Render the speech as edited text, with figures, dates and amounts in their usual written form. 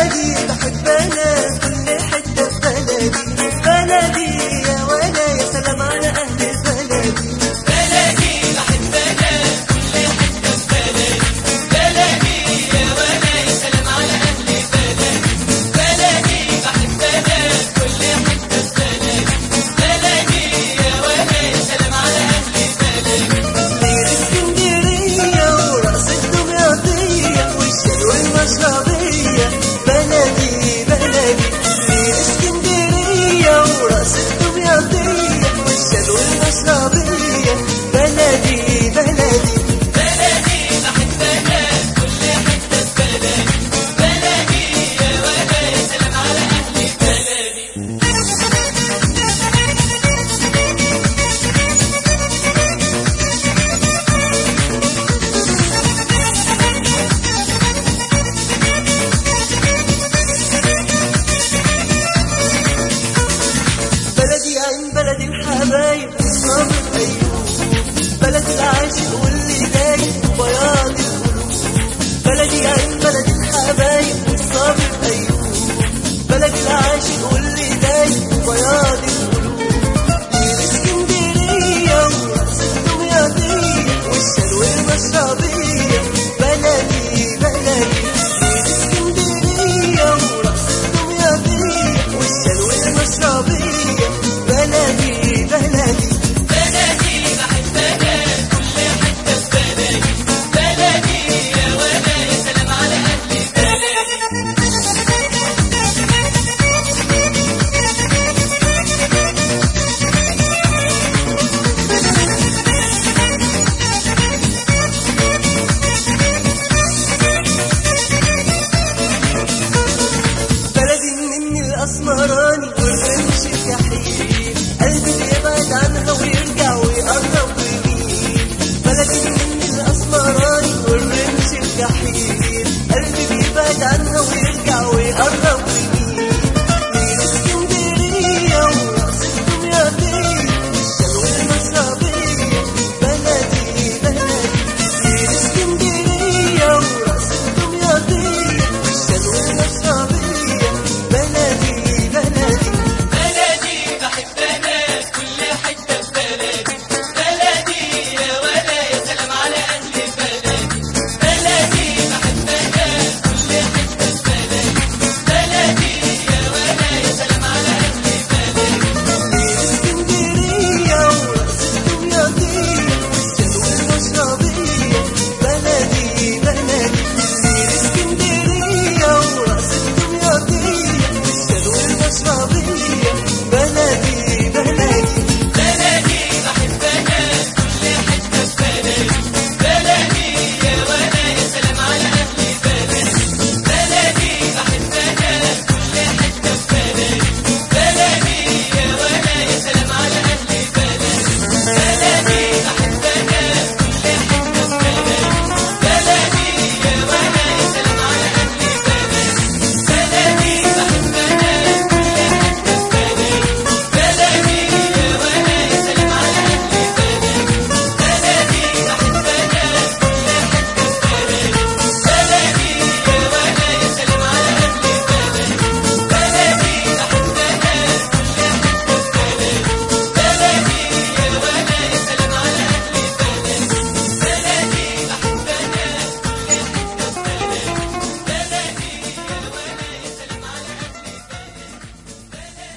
بلدي بحب أنا كل حتة في بلدي. بلدي يا ولا يا سلام على أهل بلدي. بلدي بحب أنا كل حتة في بلدي. بلدي يا ولا يا سلام على أهل بلدي. بلدي بحب أنا كل حتة في بلدي. بلدي يا ولا يا سلام على أهل بلدي. نيل اسكندرية ورأس الدمياطية والشلوى المشربية. بلدي بلدي نيل اسكندرية ورأس الدمياطية والشلوى المشربية. بلدي بلدي بلدي بحب أنا كل حتة في بلدي. بلدي يا ولا يا سلام على أهل بلدي. بلدي عين بلد الحبايب صابر أيوب. بلد العاشق واللي دايب بياض القلوب. بلدي عين بلد الحبايب صابر أيوب. بلد العاشق واللي دايب بياض